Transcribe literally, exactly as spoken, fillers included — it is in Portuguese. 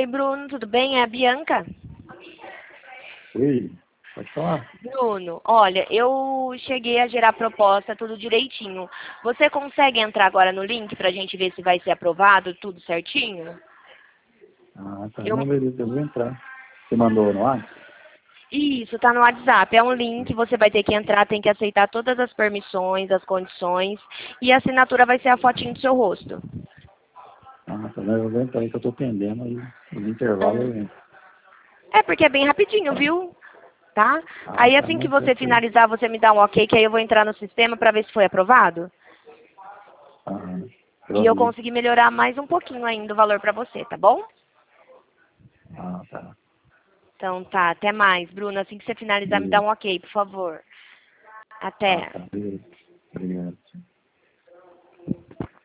Oi, Bruno, tudo bem? É a Bianca. Oi, pode falar. Bruno, olha, eu cheguei a gerar proposta, tudo direitinho. Você consegue entrar agora no link pra gente ver se vai ser aprovado, tudo certinho? Ah, tá. Eu... Não, beleza, eu vou entrar. Você mandou no ar? Isso, tá no WhatsApp. É um link, você vai ter que entrar, tem que aceitar todas as permissões, as condições, e a assinatura vai ser a fotinho do seu rosto. Ah, tá. Não, eu vou entrar aí que eu tô pendendo aí. No intervalo Ah. eu entro. É porque é bem rapidinho, viu? Tá? Ah, Aí tá. assim que Não, você tranquilo. finalizar, você me dá um ok, que aí eu vou entrar no sistema pra ver se foi aprovado. Ah, E eu aproveito. consegui melhorar mais um pouquinho ainda o valor pra você, tá bom? Ah, tá. Então tá, até mais. Bruna, assim que você finalizar, me dá Beleza. um ok, por favor. Ah, Até. tá. Beleza. Obrigado.